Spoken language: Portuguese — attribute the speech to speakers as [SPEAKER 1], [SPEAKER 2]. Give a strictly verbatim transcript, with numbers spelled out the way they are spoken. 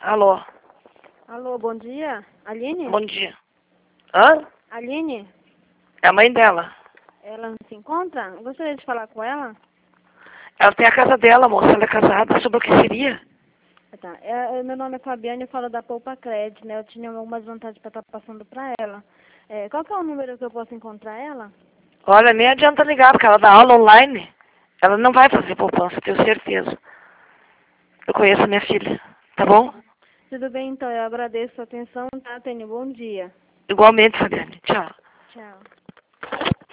[SPEAKER 1] Alô?
[SPEAKER 2] Alô, bom dia. Aline?
[SPEAKER 1] Bom dia. Hã?
[SPEAKER 2] Aline?
[SPEAKER 1] É a mãe dela.
[SPEAKER 2] Ela não se encontra? Eu gostaria de falar com ela.
[SPEAKER 1] Ela tem a casa dela, moça. Ela é casada. Sobre o que seria?
[SPEAKER 2] Ah, tá. É, é, meu nome é Fabiane, eu falo da Poupa Cred, né? Eu tinha algumas vantagens para estar passando para ela. É, qual que é o número que eu posso encontrar ela?
[SPEAKER 1] Olha, nem adianta ligar, porque ela dá aula online. Ela não vai fazer poupança, tenho certeza. Eu conheço a minha filha. Tá bom?
[SPEAKER 2] Tudo bem, então. Eu agradeço a atenção, tá? Tenha um bom dia.
[SPEAKER 1] Igualmente, Fabiane. Tchau.
[SPEAKER 2] Tchau.